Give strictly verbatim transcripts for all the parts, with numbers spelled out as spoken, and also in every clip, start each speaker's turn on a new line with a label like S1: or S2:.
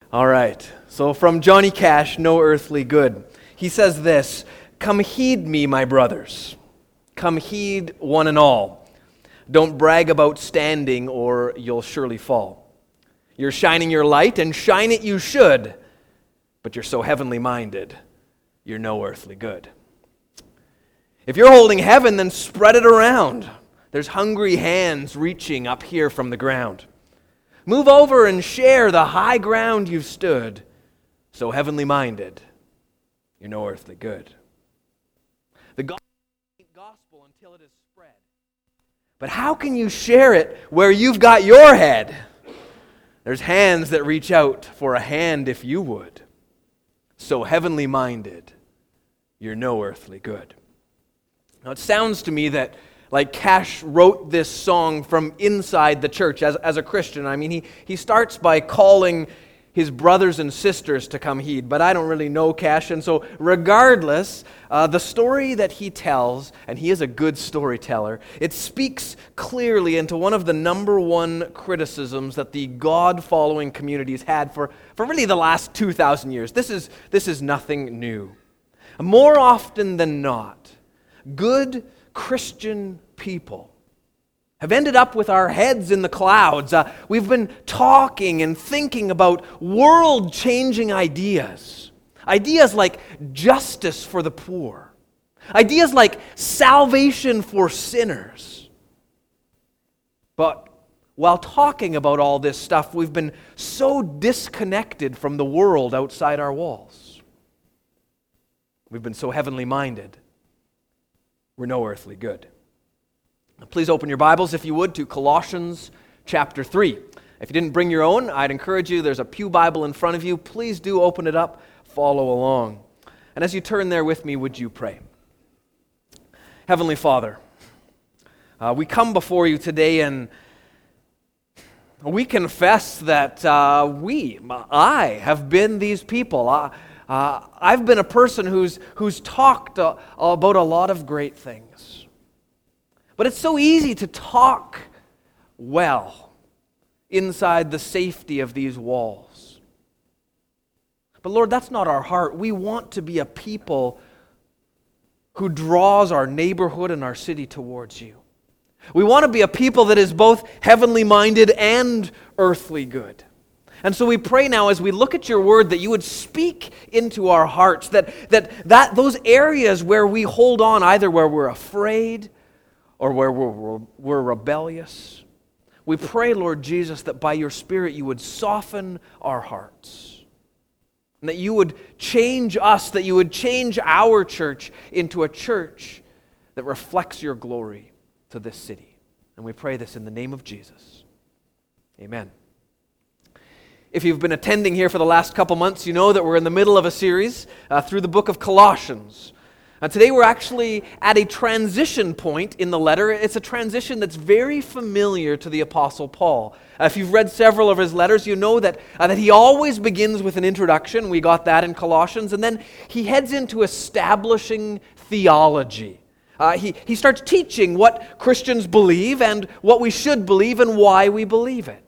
S1: All right, so from Johnny Cash, No Earthly Good. He says this, "Come heed me, my brothers. Come heed one and all. Don't brag about standing or you'll surely fall. You're shining your light, and shine it you should, but you're so heavenly minded, you're no earthly good. If you're holding heaven, then spread it around. There's hungry hands reaching up here from the ground. Move over and share the high ground you've stood, so heavenly minded, you're no earthly good. The gospel ain't gospel until it is spread. But how can you share it where you've got your head? There's hands that reach out for a hand if you would. So heavenly minded, you're no earthly good." Now it sounds to me that like Cash wrote this song from inside the church as, as a Christian. I mean, he, he starts by calling his brothers and sisters to come heed, but I don't really know Cash, and so regardless, uh, the story that he tells, and he is a good storyteller, it speaks clearly into one of the number one criticisms that the God-following communities had for, for really the last two thousand years. This is, this is nothing new. More often than not, good Christian people have ended up with our heads in the clouds. Uh, we've been talking and thinking about world-changing ideas. Ideas like justice for the poor. Ideas like salvation for sinners. But while talking about all this stuff, we've been so disconnected from the world outside our walls. We've been so heavenly minded. We're no earthly good. Please open your Bibles, if you would, to Colossians chapter three. If you didn't bring your own, I'd encourage you, there's a pew Bible in front of you. Please do open it up, follow along. And as you turn there with me, would you pray? Heavenly Father, uh, we come before you today and we confess that uh, we, I, have been these people. Uh, uh, I've been a person who's, who's talked uh, about a lot of great things. But it's so easy to talk well inside the safety of these walls. But Lord, that's not our heart. We want to be a people who draws our neighborhood and our city towards you. We want to be a people that is both heavenly minded and earthly good. And so we pray now as we look at your word that you would speak into our hearts, that, that, that those areas where we hold on, either where we're afraid or where we're, we're rebellious, we pray, Lord Jesus, that by your Spirit you would soften our hearts, and that you would change us, that you would change our church into a church that reflects your glory to this city. And we pray this in the name of Jesus. Amen. If you've been attending here for the last couple months, you know that we're in the middle of a series uh, through the book of Colossians. Uh, today we're actually at a transition point in the letter. It's a transition that's very familiar to the Apostle Paul. Uh, if you've read several of his letters, you know that, uh, that he always begins with an introduction. We got that in Colossians. And then he heads into establishing theology. Uh, he, he starts teaching what Christians believe and what we should believe and why we believe it.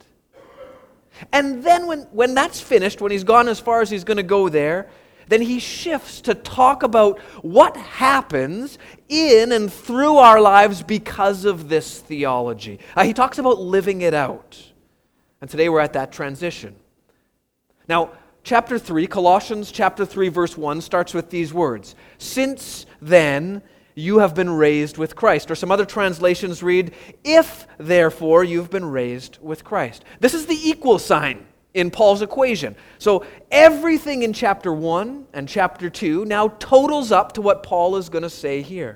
S1: And then when, when that's finished, when he's gone as far as he's going to go there, then he shifts to talk about what happens in and through our lives because of this theology. Uh, he talks about living it out. And today we're at that transition. Now, chapter three, Colossians chapter three, verse one starts with these words. Since then, you have been raised with Christ. Or some other translations read, if therefore you've been raised with Christ. This is the equal sign in Paul's equation. So everything in chapter one and chapter two now totals up to what Paul is going to say here.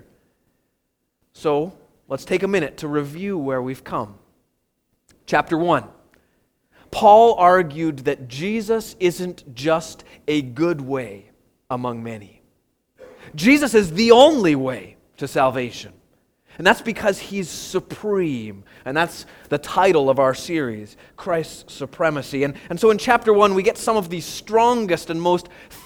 S1: So let's take a minute to review where we've come. Chapter one. Paul argued that Jesus isn't just a good way among many. Jesus is the only way to salvation. And that's because he's supreme. And that's the title of our series, Christ's Supremacy. And, and so in chapter one, we get some of the strongest and most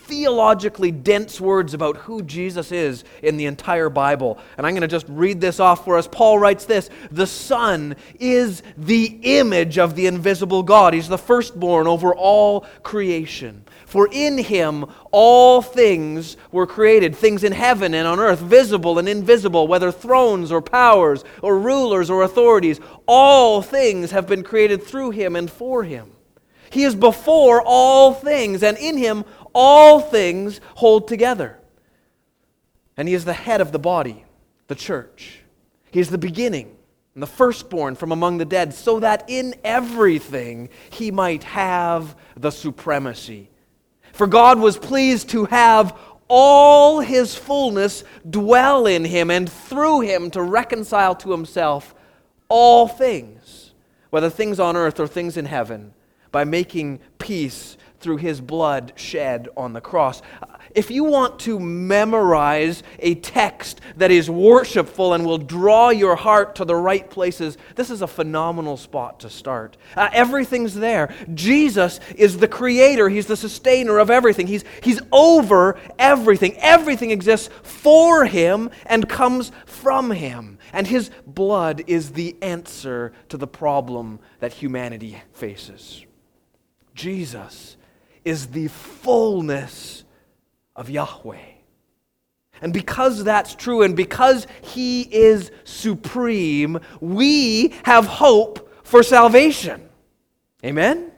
S1: theologically dense words about who Jesus is in the entire Bible. And I'm going to just read this off for us. Paul writes this: the Son is the image of the invisible God. He's the firstborn over all creation. For in Him all things were created, things in heaven and on earth, visible and invisible, whether thrones or powers or rulers or authorities. All things have been created through Him and for Him. He is before all things, and in Him all things hold together. And He is the head of the body, the church. He is the beginning and the firstborn from among the dead, so that in everything He might have the supremacy. For God was pleased to have all His fullness dwell in Him, and through Him to reconcile to Himself all things, whether things on earth or things in heaven, by making peace through His blood shed on the cross. If you want to memorize a text that is worshipful and will draw your heart to the right places, this is a phenomenal spot to start. Uh, everything's there. Jesus is the creator. He's the sustainer of everything. He's, he's over everything. Everything exists for Him and comes from Him. And His blood is the answer to the problem that humanity faces. Jesus is the fullness of Yahweh. And because that's true, and because He is supreme, we have hope for salvation. Amen?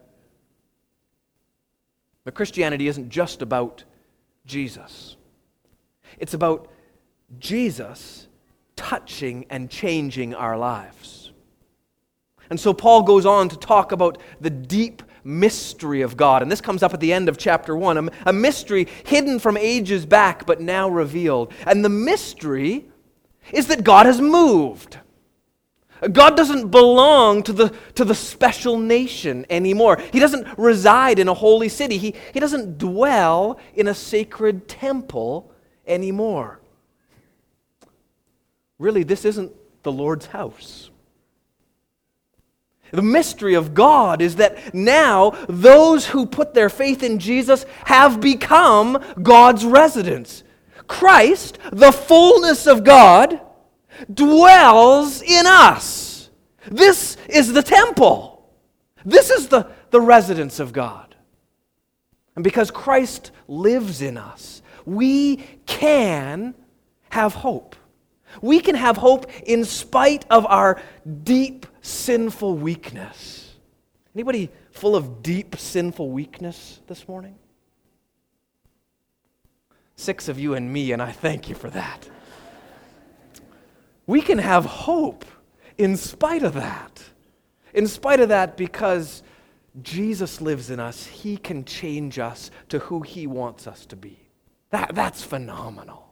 S1: But Christianity isn't just about Jesus. It's about Jesus touching and changing our lives. And so Paul goes on to talk about the deep mystery of God. And this comes up at the end of chapter one. A, a mystery hidden from ages back, but now revealed. And the mystery is that God has moved. God doesn't belong to the, to the special nation anymore. He doesn't reside in a holy city. He, he doesn't dwell in a sacred temple anymore. Really, this isn't the Lord's house. The mystery of God is that now those who put their faith in Jesus have become God's residents. Christ, the fullness of God, dwells in us. This is the temple. This is the, the residence of God. And because Christ lives in us, we can have hope. We can have hope in spite of our deep sinful weakness. Anybody full of deep sinful weakness this morning? Six of you and me, and I thank you for that. We can have hope in spite of that. In spite of that, because Jesus lives in us, He can change us to who He wants us to be. That, that's phenomenal.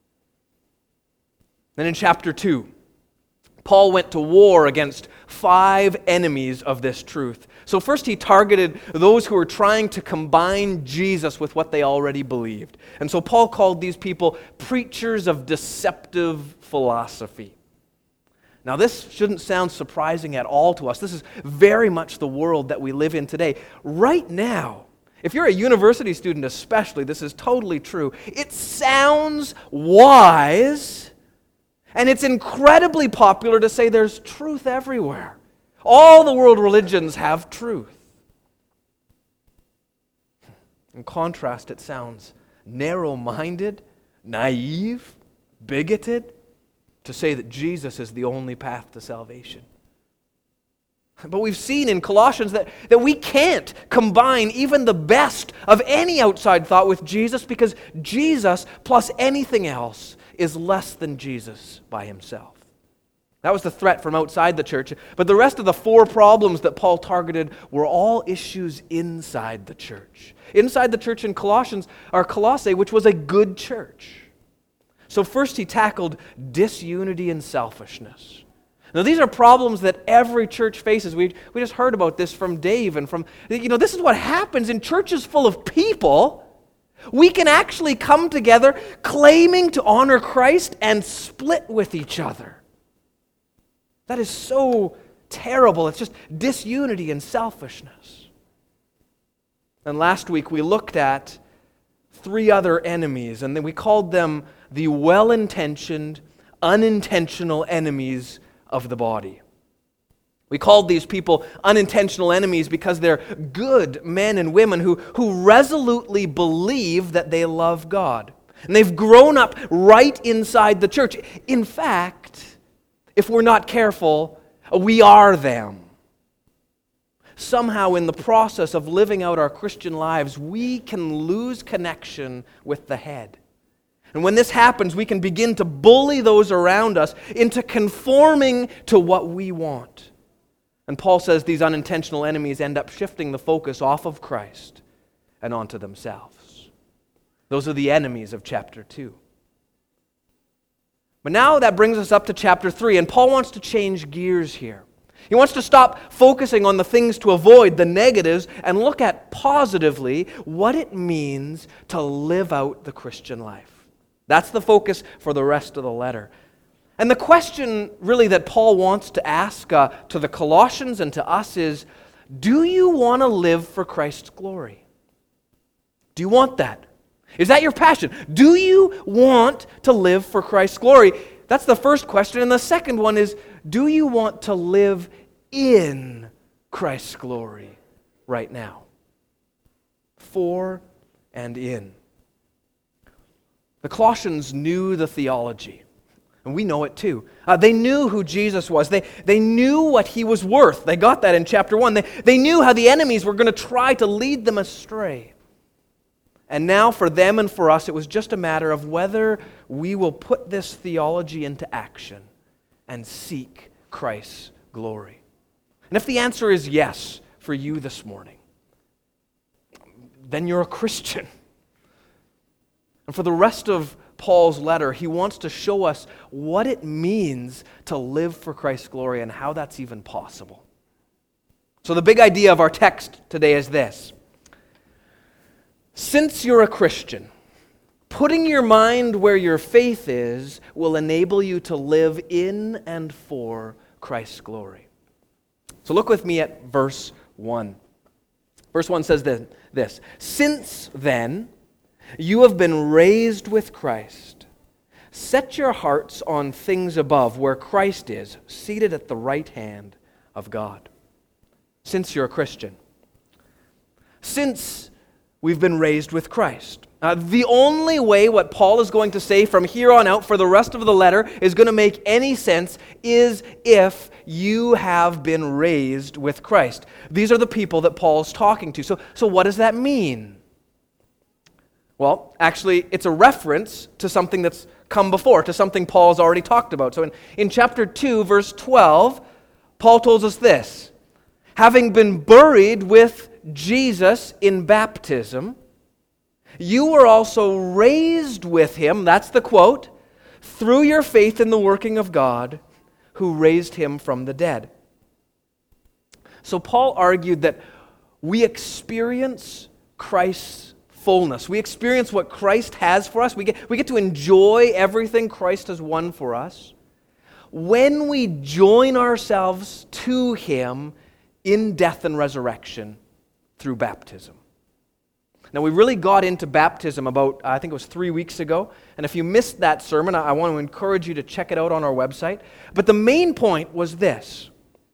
S1: Then in chapter two, Paul went to war against five enemies of this truth. So first he targeted those who were trying to combine Jesus with what they already believed. And so Paul called these people preachers of deceptive philosophy. Now this shouldn't sound surprising at all to us. This is very much the world that we live in today. Right now, if you're a university student especially, this is totally true. It sounds wise, and it's incredibly popular to say there's truth everywhere. All the world religions have truth. In contrast, it sounds narrow-minded, naive, bigoted to say that Jesus is the only path to salvation. But we've seen in Colossians that, that we can't combine even the best of any outside thought with Jesus, because Jesus plus anything else is less than Jesus by Himself. That was the threat from outside the church. But the rest of the four problems that Paul targeted were all issues inside the church. Inside the church in Colossians, or Colossae, which was a good church. So first he tackled disunity and selfishness. Now these are problems that every church faces. We, we just heard about this from Dave and from, you know, this is what happens in churches full of people. We can actually come together claiming to honor Christ and split with each other. That is so terrible. It's just disunity and selfishness. And last week we looked at three other enemies, and then we called them the well-intentioned, unintentional enemies of the body. We called these people unintentional enemies because they're good men and women who, who resolutely believe that they love God. And they've grown up right inside the church. In fact, if we're not careful, we are them. Somehow in the process of living out our Christian lives, we can lose connection with the head. And when this happens, we can begin to bully those around us into conforming to what we want. And Paul says these unintentional enemies end up shifting the focus off of Christ and onto themselves. Those are the enemies of chapter two. But now that brings us up to chapter three, and Paul wants to change gears here. He wants to stop focusing on the things to avoid, the negatives, and look at positively what it means to live out the Christian life. That's the focus for the rest of the letter. And the question really that Paul wants to ask uh, to the Colossians and to us is, do you want to live for Christ's glory? Do you want that? Is that your passion? Do you want to live for Christ's glory? That's the first question. And the second one is, do you want to live in Christ's glory right now? For and in. The Colossians knew the theology. And we know it too. Uh, they knew who Jesus was. They, they knew what he was worth. They got that in chapter one. They, they knew how the enemies were going to try to lead them astray. And now for them and for us, it was just a matter of whether we will put this theology into action and seek Christ's glory. And if the answer is yes for you this morning, then you're a Christian. And for the rest of Paul's letter, he wants to show us what it means to live for Christ's glory and how that's even possible. So the big idea of our text today is this. Since you're a Christian, putting your mind where your faith is will enable you to live in and for Christ's glory. So look with me at verse one. Verse one says this, since then you have been raised with Christ, set your hearts on things above where Christ is, seated at the right hand of God. Since you're a Christian. Since we've been raised with Christ. Uh, the only way what Paul is going to say from here on out for the rest of the letter is going to make any sense is if you have been raised with Christ. These are the people that Paul's talking to. So, so what does that mean? Well, actually, it's a reference to something that's come before, to something Paul's already talked about. So in, in chapter two, verse twelve, Paul tells us this. Having been buried with Jesus in baptism, you were also raised with him, that's the quote, through your faith in the working of God, who raised him from the dead. So Paul argued that we experience Christ's fullness. We experience what Christ has for us. We get, we get to enjoy everything Christ has won for us when we join ourselves to him in death and resurrection through baptism. Now, we really got into baptism about, I think it was three weeks ago. And if you missed that sermon, I want to encourage you to check it out on our website. But the main point was this.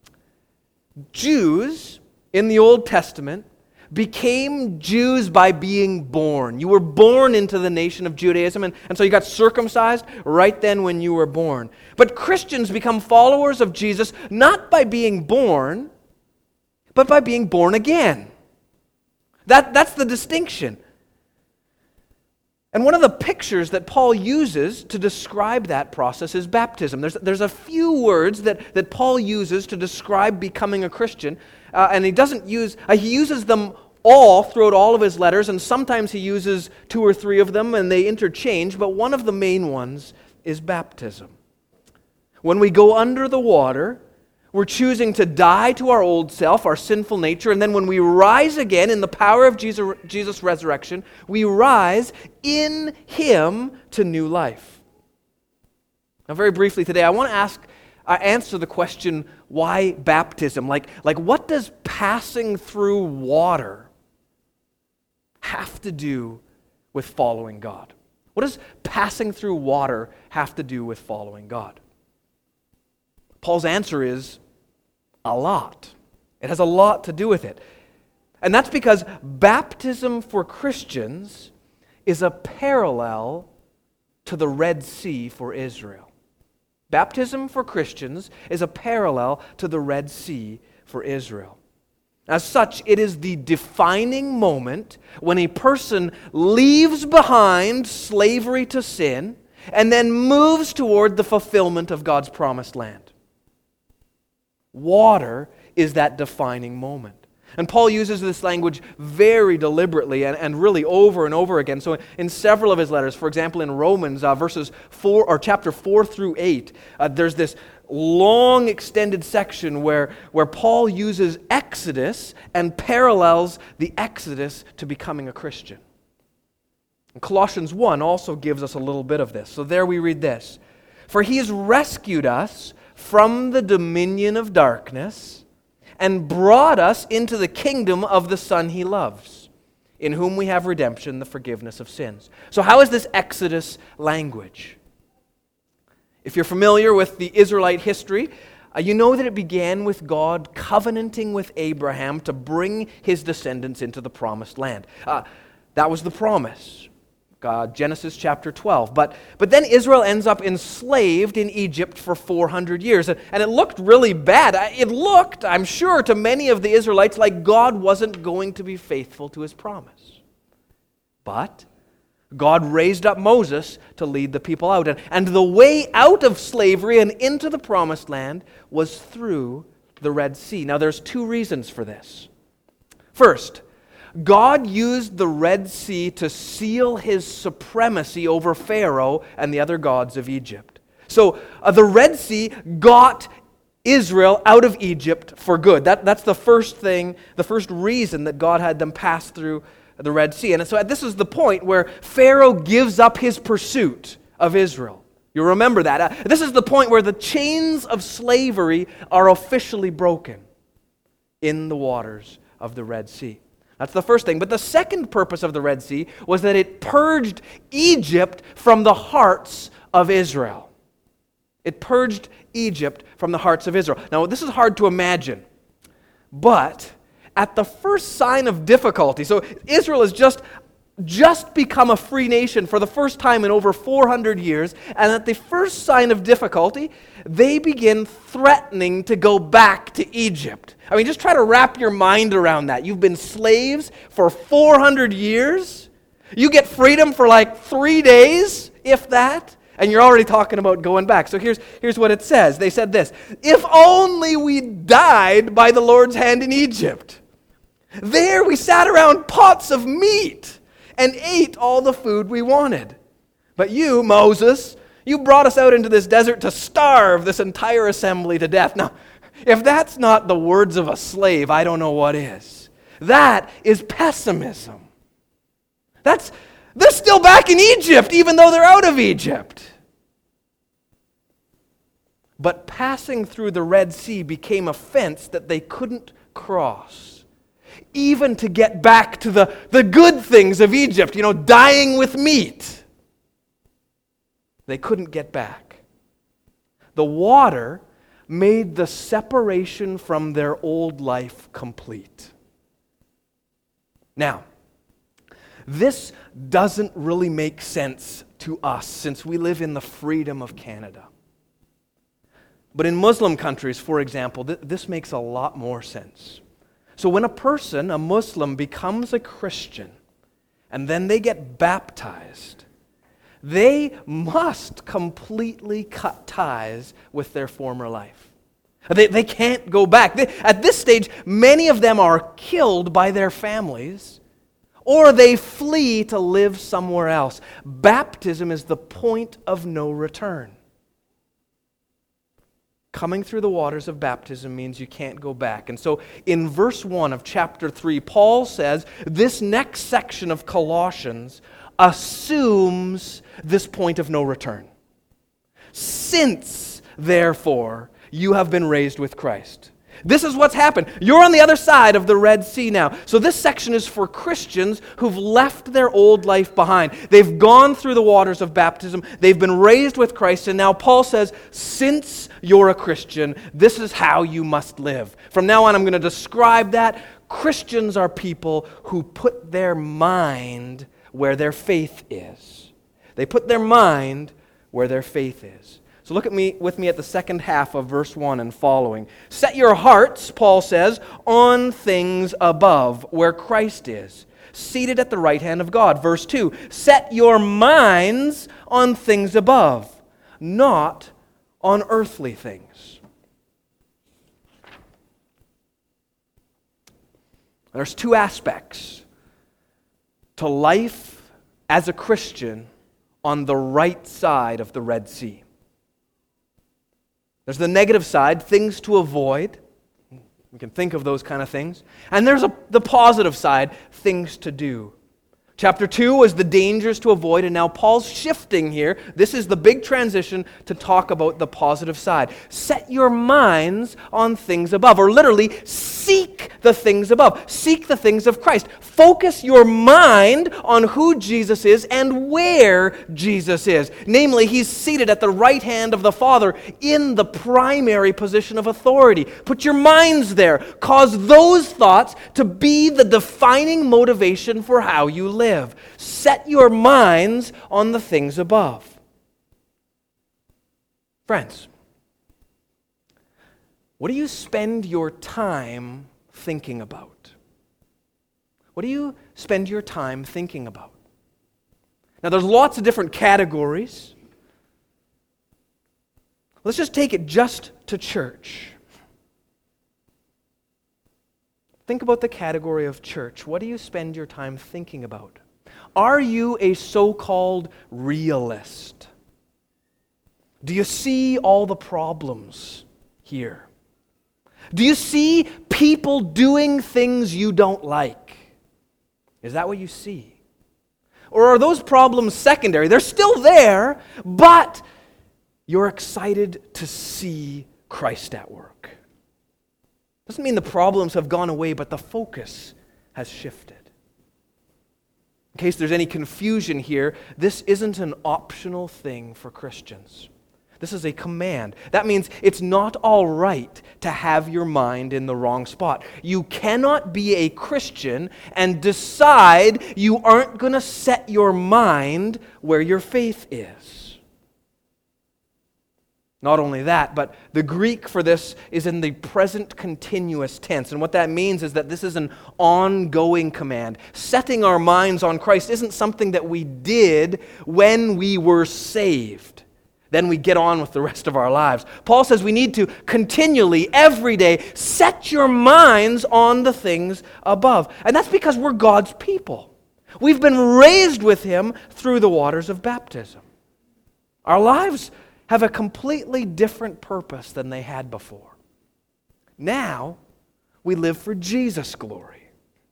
S1: Jews in the Old Testament became Jews by being born. You were born into the nation of Judaism, and, and so you got circumcised right then when you were born. But Christians become followers of Jesus not by being born, but by being born again. That, that's the distinction. And one of the pictures that Paul uses to describe that process is baptism. There's, there's a few words that, that Paul uses to describe becoming a Christian, uh, and he doesn't use, uh, he uses them all throughout all of his letters, and sometimes he uses two or three of them, and they interchange, but one of the main ones is baptism. When we go under the water, we're choosing to die to our old self, our sinful nature, and then when we rise again in the power of Jesus, Jesus' resurrection, we rise in him to new life. Now, very briefly today, I want to ask, uh, answer the question, why baptism? Like, like, what does passing through water have to do with following God? What does passing through water have to do with following God? Paul's answer is a lot. It has a lot to do with it. And that's because baptism for Christians is a parallel to the Red Sea for Israel. Baptism for Christians is a parallel to the Red Sea for Israel. As such, it is the defining moment when a person leaves behind slavery to sin and then moves toward the fulfillment of God's promised land. Water is that defining moment. And Paul uses this language very deliberately and, and really over and over again. So in several of his letters, for example in Romans uh, verses four or chapter four through eight, uh, there's this long extended section where, where Paul uses Exodus and parallels the Exodus to becoming a Christian. And Colossians one also gives us a little bit of this. So there we read this. For he has rescued us from the dominion of darkness and brought us into the kingdom of the Son he loves, in whom we have redemption, the forgiveness of sins. So how is this Exodus language? If you're familiar with the Israelite history, uh, you know that it began with God covenanting with Abraham to bring his descendants into the promised land. Uh, that was the promise. God, Genesis chapter twelve. But, but then Israel ends up enslaved in Egypt for four hundred years. And, and it looked really bad. It looked, I'm sure, to many of the Israelites like God wasn't going to be faithful to his promise. But God raised up Moses to lead the people out. And, and the way out of slavery and into the promised land was through the Red Sea. Now there's two reasons for this. First, God used the Red Sea to seal his supremacy over Pharaoh and the other gods of Egypt. So uh, the Red Sea got Israel out of Egypt for good. That, that's the first thing, the first reason that God had them pass through the Red Sea. And so this is the point where Pharaoh gives up his pursuit of Israel. You remember that. Uh, this is the point where the chains of slavery are officially broken in the waters of the Red Sea. That's the first thing. But the second purpose of the Red Sea was that it purged Egypt from the hearts of Israel. It purged Egypt from the hearts of Israel. Now, this is hard to imagine, but at the first sign of difficulty, so Israel has just, just become a free nation for the first time in over four hundred years, and at the first sign of difficulty, they begin threatening to go back to Egypt. I mean, just try to wrap your mind around that. You've been slaves for four hundred years. You get freedom for like three days, if that, and you're already talking about going back. So here's, here's what it says. They said this, if only we died by the Lord's hand in Egypt. There we sat around pots of meat and ate all the food we wanted. But you, Moses, you brought us out into this desert to starve this entire assembly to death. Now, if that's not the words of a slave, I don't know what is. That is pessimism. That's, they're still back in Egypt, even though they're out of Egypt. But passing through the Red Sea became a fence that they couldn't cross, even to get back to the, the good things of Egypt, you know, dying with meat. They couldn't get back. The water made the separation from their old life complete. Now, this doesn't really make sense to us since we live in the freedom of Canada. But in Muslim countries, for example, th- this makes a lot more sense. So when a person, a Muslim, becomes a Christian and then they get baptized, they must completely cut ties with their former life. They, they can't go back. They, at this stage, many of them are killed by their families, or they flee to live somewhere else. Baptism is the point of no return. Coming through the waters of baptism means you can't go back. And so in verse one of chapter three, Paul says this next section of Colossians assumes this point of no return. Since, therefore, you have been raised with Christ, This is what's happened. You're on the other side of the Red Sea now. So this section is for Christians who've left their old life behind. They've gone through the waters of baptism. They've been raised with Christ. And now Paul says, since you're a Christian, this is how you must live. From now on, I'm going to describe that. Christians are people who put their mind where their faith is. They put their mind where their faith is. So look at me with me at the second half of verse one and following. Set your hearts, Paul says, on things above, where Christ is, seated at the right hand of God. Verse two, set your minds on things above, not on earthly things. There's two aspects to life as a Christian on the right side of the Red Sea. There's the negative side, things to avoid. We can think of those kind of things. And there's a, the positive side, things to do. Chapter two was the dangers to avoid, and now Paul's shifting here. This is the big transition to talk about the positive side. Set your minds on things above, or literally, seek the things above. Seek the things of Christ. Focus your mind on who Jesus is and where Jesus is. Namely, he's seated at the right hand of the Father in the primary position of authority. Put your minds there. Cause those thoughts to be the defining motivation for how you live. Set your minds on the things above. Friends, what do you spend your time thinking about? What do you spend your time thinking about? Now, there's lots of different categories. Let's just take it just to church. Think about the category of church. What do you spend your time thinking about? Are you a so-called realist? Do you see all the problems here? Do you see people doing things you don't like? Is that what you see? Or are those problems secondary? They're still there, but you're excited to see Christ at work. Doesn't mean the problems have gone away, but the focus has shifted. In case there's any confusion here, this isn't an optional thing for Christians. This is a command. That means it's not all right to have your mind in the wrong spot. You cannot be a Christian and decide you aren't going to set your mind where your faith is. Not only that, but the Greek for this is in the present continuous tense. And what that means is that this is an ongoing command. Setting our minds on Christ isn't something that we did when we were saved. Then we get on with the rest of our lives. Paul says we need to continually, every day, set your minds on the things above. And that's because we're God's people. We've been raised with Him through the waters of baptism. Our lives have a completely different purpose than they had before. Now, we live for Jesus' glory.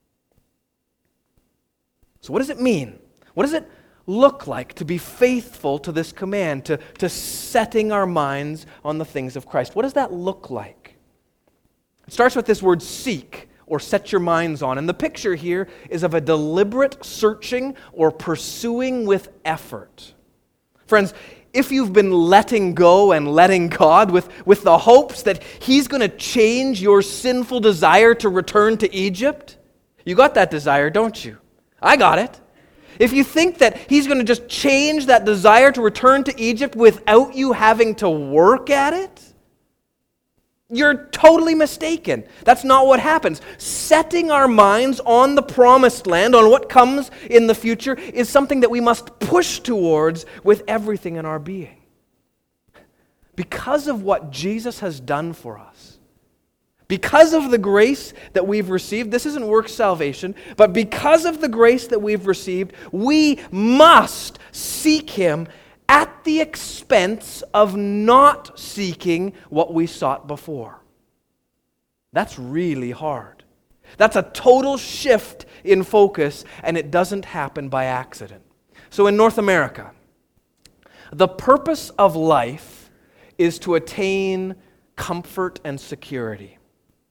S1: So what does it mean? What does it look like to be faithful to this command, to, to setting our minds on the things of Christ? What does that look like? It starts with this word seek, or set your minds on. And the picture here is of a deliberate searching or pursuing with effort. Friends, if you've been letting go and letting God with, with the hopes that He's going to change your sinful desire to return to Egypt, you got that desire, don't you? I got it. If you think that He's going to just change that desire to return to Egypt without you having to work at it, you're totally mistaken. That's not what happens. Setting our minds on the promised land, on what comes in the future, is something that we must push towards with everything in our being. Because of what Jesus has done for us, because of the grace that we've received, this isn't work salvation, but because of the grace that we've received, we must seek Him at the expense of not seeking what we sought before. That's really hard. That's a total shift in focus, and it doesn't happen by accident. So in North America, the purpose of life is to attain comfort and security.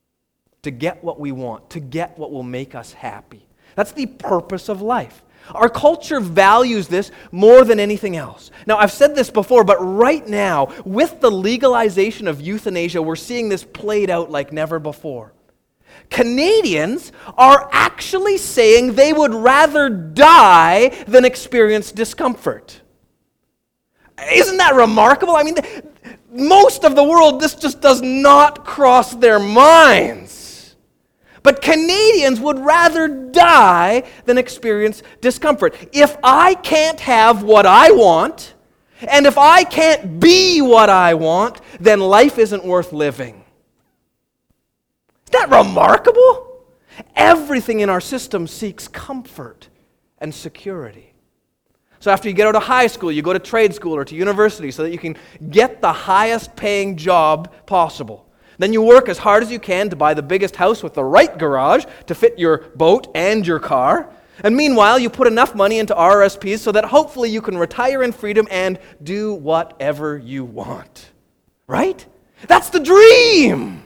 S1: to get what we want, to get what will make us happy. That's the purpose of life. Our culture values this more than anything else. Now, I've said this before, but right now, with the legalization of euthanasia, we're seeing this played out like never before. Canadians are actually saying they would rather die than experience discomfort. Isn't that remarkable? I mean, most of the world, this just does not cross their minds. But Canadians would rather die than experience discomfort. If I can't have what I want, and if I can't be what I want, then life isn't worth living. Isn't that remarkable? Everything in our system seeks comfort and security. So after you get out of high school, you go to trade school or to university so that you can get the highest paying job possible. Then you work as hard as you can to buy the biggest house with the right garage to fit your boat and your car. And meanwhile, you put enough money into R R S Ps so that hopefully you can retire in freedom and do whatever you want. Right? That's the dream.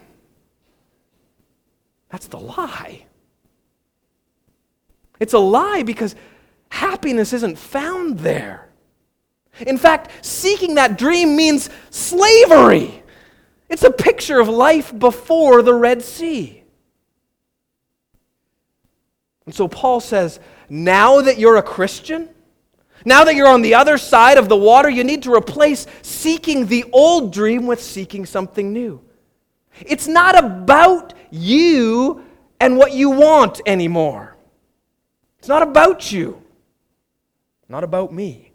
S1: That's the lie. It's a lie because happiness isn't found there. In fact, seeking that dream means slavery. It's a picture of life before the Red Sea. And so Paul says, now that you're a Christian, now that you're on the other side of the water, you need to replace seeking the old dream with seeking something new. It's not about you and what you want anymore. It's not about you. Not about me.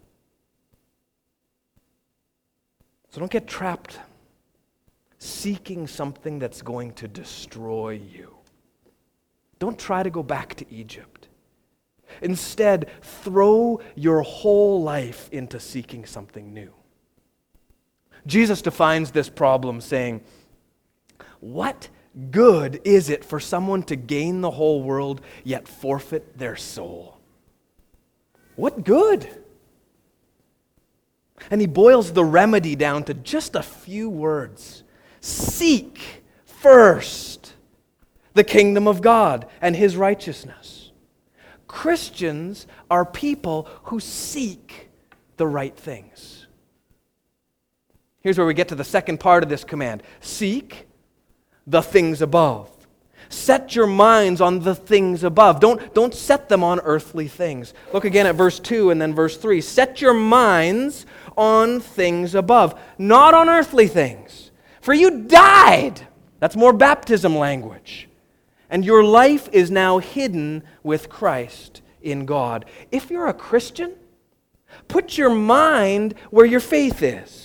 S1: So don't get trapped seeking something that's going to destroy you. Don't try to go back to Egypt. Instead, throw your whole life into seeking something new. Jesus defines this problem saying, what good is it for someone to gain the whole world yet forfeit their soul? What good? And he boils the remedy down to just a few words. Seek first the kingdom of God and his righteousness. Christians are people who seek the right things. Here's where we get to the second part of this command. Seek the things above. Set your minds on the things above. Don't, don't set them on earthly things. Look again at verse two and then verse three. Set your minds on things above, not on earthly things. For you died. That's more baptism language. And your life is now hidden with Christ in God. If you're a Christian, put your mind where your faith is.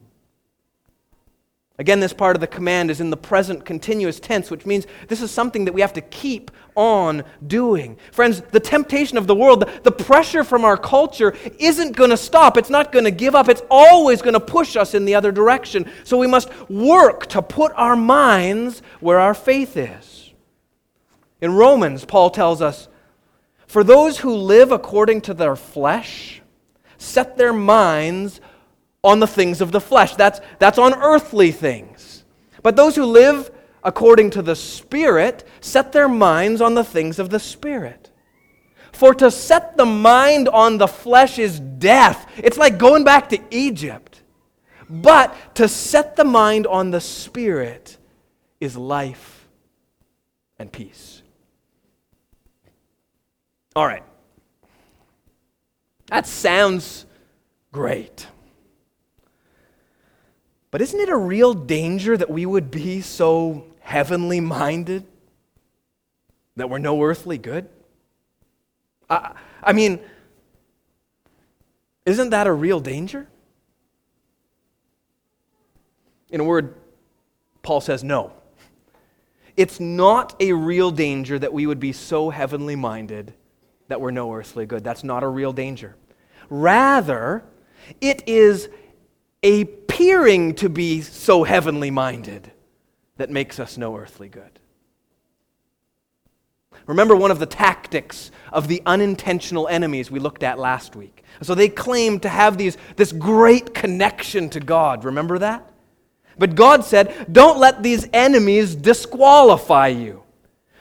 S1: Again, this part of the command is in the present continuous tense, which means this is something that we have to keep on doing. Friends, the temptation of the world, the, the pressure from our culture isn't going to stop. It's not going to give up. It's always going to push us in the other direction. So we must work to put our minds where our faith is. In Romans, Paul tells us, for those who live according to their flesh, set their minds on the things of the flesh. That's, that's on earthly things. But those who live according to the Spirit set their minds on the things of the Spirit. For to set the mind on the flesh is death. It's like going back to Egypt. But to set the mind on the Spirit is life and peace. All right. That sounds great. But isn't it a real danger that we would be so heavenly minded that we're no earthly good? I, I mean, isn't that a real danger? In a word, Paul says no. It's not a real danger that we would be so heavenly minded that we're no earthly good. That's not a real danger. Rather, it is appearing to be so heavenly minded that makes us no earthly good. Remember one of the tactics of the unintentional enemies we looked at last week. So they claimed to have these, this great connection to God. Remember that? But God said, don't let these enemies disqualify you.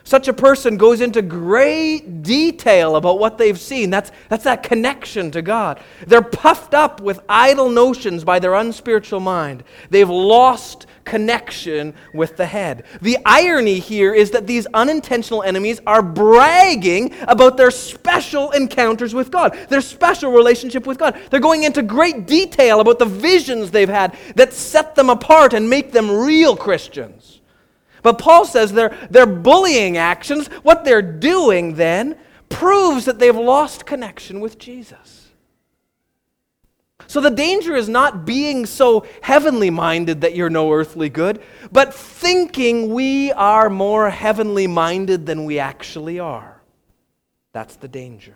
S1: Such a person goes into great detail about what they've seen. That's, that's that connection to God. They're puffed up with idle notions by their unspiritual mind. They've lost connection with the head. The irony here is that these unintentional enemies are bragging about their special encounters with God, their special relationship with God. They're going into great detail about the visions they've had that set them apart and make them real Christians. But Paul says their, their bullying actions, what they're doing then, proves that they've lost connection with Jesus. So the danger is not being so heavenly minded that you're no earthly good, but thinking we are more heavenly minded than we actually are. That's the danger.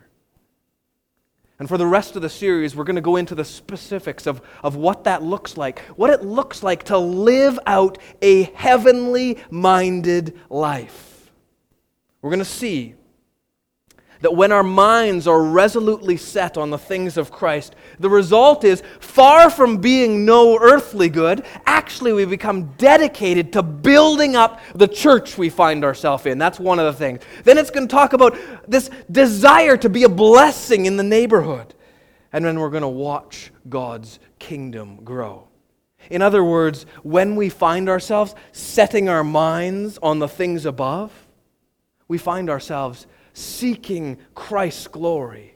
S1: And for the rest of the series, we're going to go into the specifics of, of what that looks like, what it looks like to live out a heavenly minded life. We're going to see that when our minds are resolutely set on the things of Christ, the result is, far from being no earthly good, actually we become dedicated to building up the church we find ourselves in. That's one of the things. Then it's going to talk about this desire to be a blessing in the neighborhood. And then we're going to watch God's kingdom grow. In other words, when we find ourselves setting our minds on the things above, we find ourselves seeking Christ's glory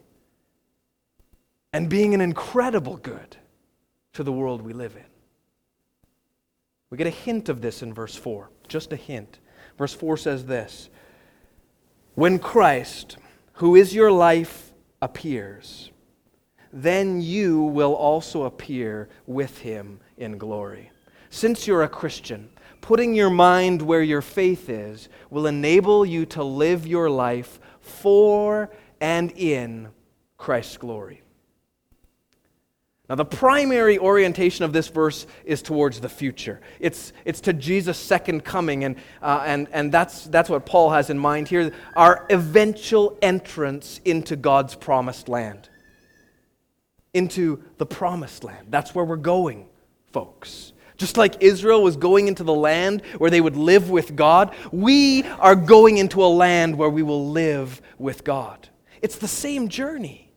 S1: and being an incredible good to the world we live in. We get a hint of this in verse four, just a hint. Verse four says this: when Christ, who is your life, appears, then you will also appear with him in glory. Since you're a Christian, putting your mind where your faith is will enable you to live your life for and in Christ's glory. Now, the primary orientation of this verse is towards the future. It's, it's to Jesus' second coming, and, uh, and, and that's, that's what Paul has in mind here, our eventual entrance into God's promised land. Into the promised land. That's where we're going, folks. Just like Israel was going into the land where they would live with God, we are going into a land where we will live with God. It's the same journey.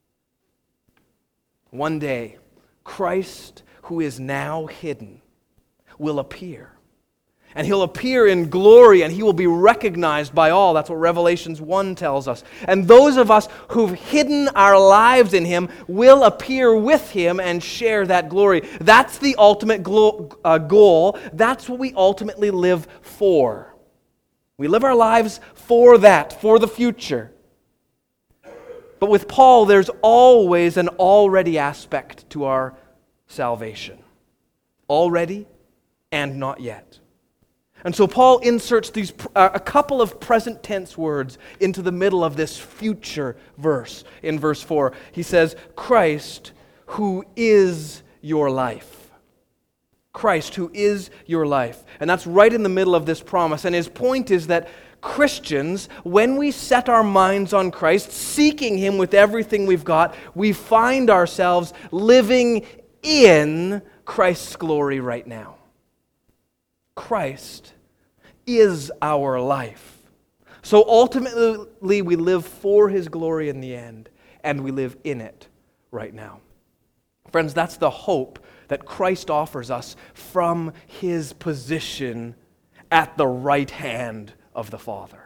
S1: One day, Christ, who is now hidden, will appear. And he'll appear in glory, and he will be recognized by all. That's what Revelations one tells us. And those of us who've hidden our lives in him will appear with him and share that glory. That's the ultimate glo- uh, goal. That's what we ultimately live for. We live our lives for that, for the future. But with Paul, there's always an already aspect to our salvation. Already and not yet. And so Paul inserts these uh, a couple of present tense words into the middle of this future verse. In verse four, he says, Christ, who is your life. Christ, who is your life. And that's right in the middle of this promise. And his point is that Christians, when we set our minds on Christ, seeking him with everything we've got, we find ourselves living in Christ's glory right now. Christ is our life. So ultimately, we live for his glory in the end, and we live in it right now. Friends, that's the hope that Christ offers us from his position at the right hand of the Father.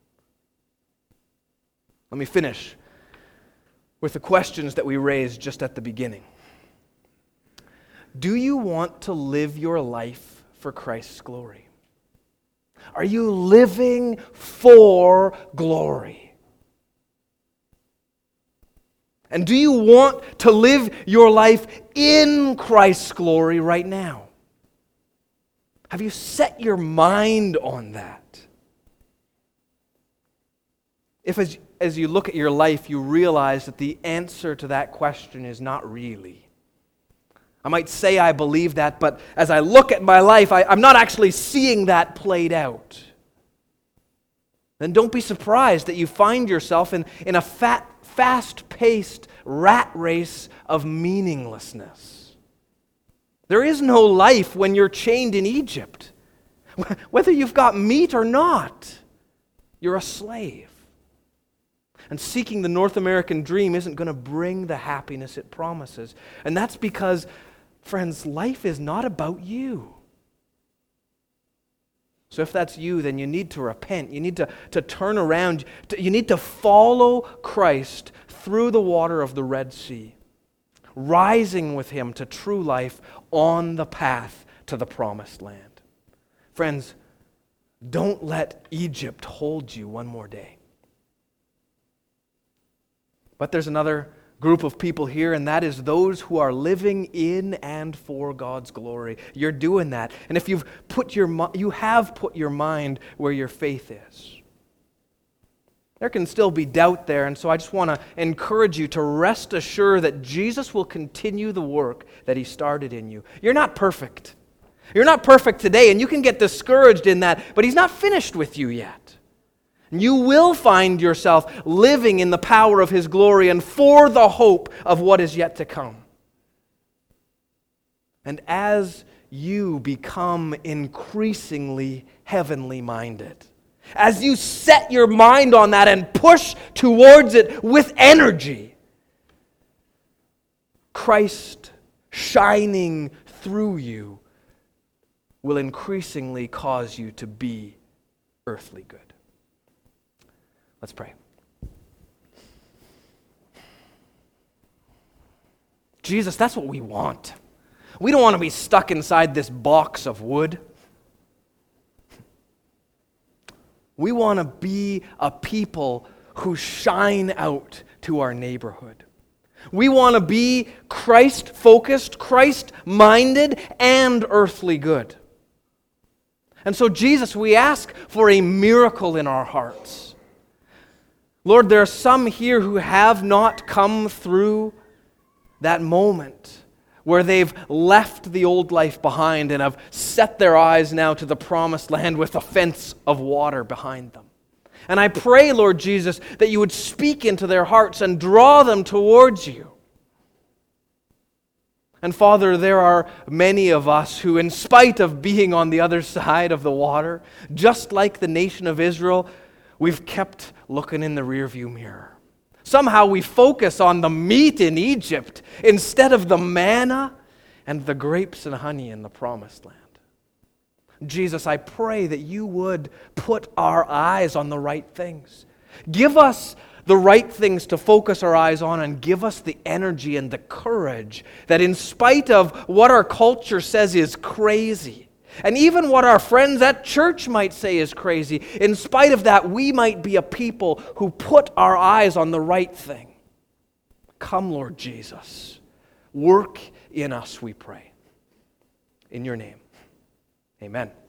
S1: Let me finish with the questions that we raised just at the beginning. Do you want to live your life for Christ's glory? Are you living for glory? And do you want to live your life in Christ's glory right now? Have you set your mind on that? If as, as you look at your life, you realize that the answer to that question is not really. I might say I believe that, but as I look at my life, I, I'm not actually seeing that played out. Then don't be surprised that you find yourself in, in a fat, fast-paced rat race of meaninglessness. There is no life when you're chained in Egypt, whether you've got meat or not. You're a slave. And seeking the North American dream isn't going to bring the happiness it promises. And that's because, friends, life is not about you. So if that's you, then you need to repent. You need to, to turn around. You need to follow Christ through the water of the Red Sea, rising with Him to true life on the path to the promised land. Friends, don't let Egypt hold you one more day. But there's another group of people here, and that is those who are living in and for God's glory. You're doing that. And if you've put your you have put your mind where your faith is. There can still be doubt there, and so I just want to encourage you to rest assured that Jesus will continue the work that He started in you. You're not perfect. You're not perfect today, and you can get discouraged in that, but He's not finished with you yet. You will find yourself living in the power of His glory and for the hope of what is yet to come. And as you become increasingly heavenly minded, as you set your mind on that and push towards it with energy, Christ shining through you will increasingly cause you to be earthly good. Let's pray. Jesus, that's what we want. We don't want to be stuck inside this box of wood. We want to be a people who shine out to our neighborhood. We want to be Christ-focused, Christ-minded, and earthly good. And so, Jesus, we ask for a miracle in our hearts. Lord, there are some here who have not come through that moment where they've left the old life behind and have set their eyes now to the promised land with a fence of water behind them. And I pray, Lord Jesus, that you would speak into their hearts and draw them towards you. And Father, there are many of us who, in spite of being on the other side of the water, just like the nation of Israel, we've kept looking in the rearview mirror. Somehow we focus on the meat in Egypt instead of the manna and the grapes and honey in the promised land. Jesus, I pray that you would put our eyes on the right things. Give us the right things to focus our eyes on, and give us the energy and the courage that in spite of what our culture says is crazy, and even what our friends at church might say is crazy, in spite of that, we might be a people who put our eyes on the right thing. Come, Lord Jesus. Work in us, we pray. In your name, amen.